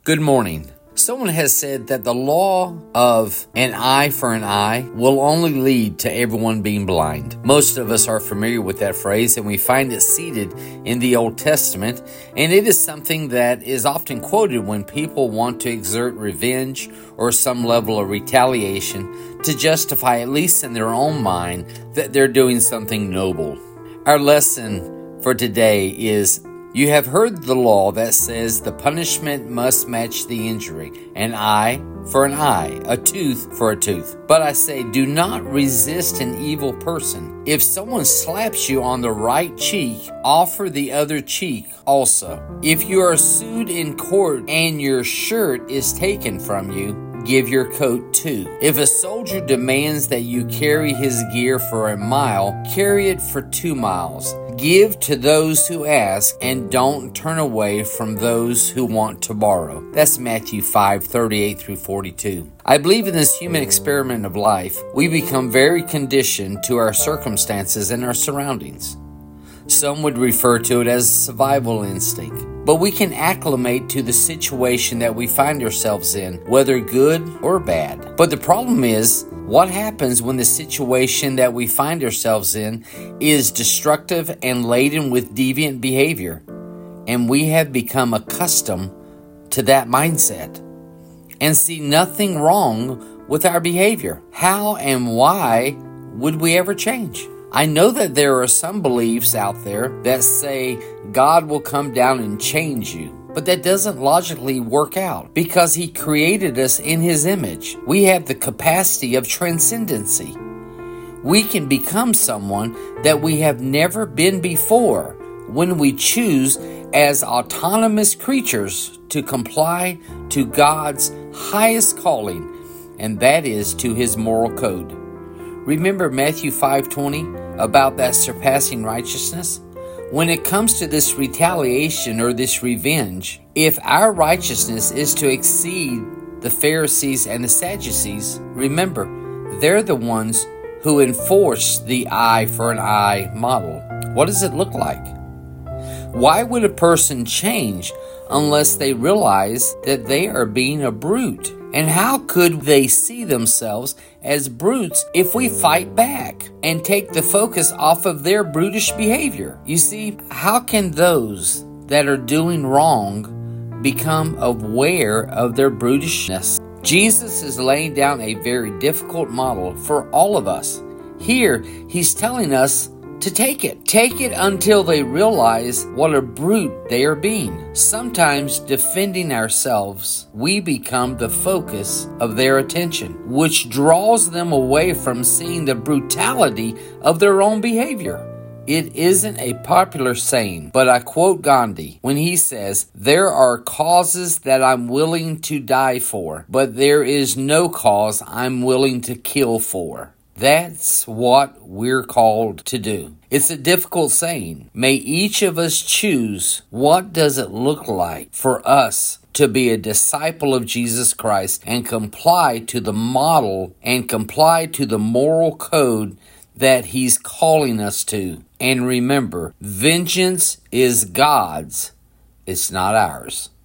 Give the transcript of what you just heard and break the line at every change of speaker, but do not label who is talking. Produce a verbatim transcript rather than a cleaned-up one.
Good morning. Someone has said that the law of an eye for an eye will only lead to everyone being blind. Most of us are familiar with that phrase, and we find it seated in the Old Testament, and it is something that is often quoted when people want to exert revenge or some level of retaliation to justify, at least in their own mind, that they're doing something noble. Our lesson for today is: you have heard the law that says the punishment must match the injury, an eye for an eye, a tooth for a tooth. But I say, do not resist an evil person. If someone slaps you on the right cheek, offer the other cheek also. If you are sued in court and your shirt is taken from you, give your coat too. If a soldier demands that you carry his gear for a mile, carry it for two miles. Give to those who ask, and don't turn away from those who want to borrow. That's Matthew five, thirty-eight through forty-two. I believe in this human experiment of life, we become very conditioned to our circumstances and our surroundings. Some would refer to it as survival instinct. But we can acclimate to the situation that we find ourselves in, whether good or bad. But the problem is, what happens when the situation that we find ourselves in is destructive and laden with deviant behavior, and we have become accustomed to that mindset and see nothing wrong with our behavior? How and why would we ever change? I know that there are some beliefs out there that say God will come down and change you, but that doesn't logically work out because He created us in His image. We have the capacity of transcendency. We can become someone that we have never been before when we choose as autonomous creatures to comply to God's highest calling, and that is to His moral code. Remember Matthew five twenty about that surpassing righteousness? When it comes to this retaliation or this revenge, if our righteousness is to exceed the Pharisees and the Sadducees, remember, they're the ones who enforce the eye for an eye model. What does it look like? Why would a person change unless they realize that they are being a brute? And how could they see themselves as brutes if we fight back and take the focus off of their brutish behavior? You see, how can those that are doing wrong become aware of their brutishness? Jesus is laying down a very difficult model for all of us. Here, He's telling us to take it. Take it until they realize what a brute they are being. Sometimes, defending ourselves, we become the focus of their attention, which draws them away from seeing the brutality of their own behavior. It isn't a popular saying, but I quote Gandhi when he says, "There are causes that I'm willing to die for, but there is no cause I'm willing to kill for." That's what we're called to do. It's a difficult saying. May each of us choose, what does it look like for us to be a disciple of Jesus Christ and comply to the model and comply to the moral code that He's calling us to. And remember, vengeance is God's. It's not ours.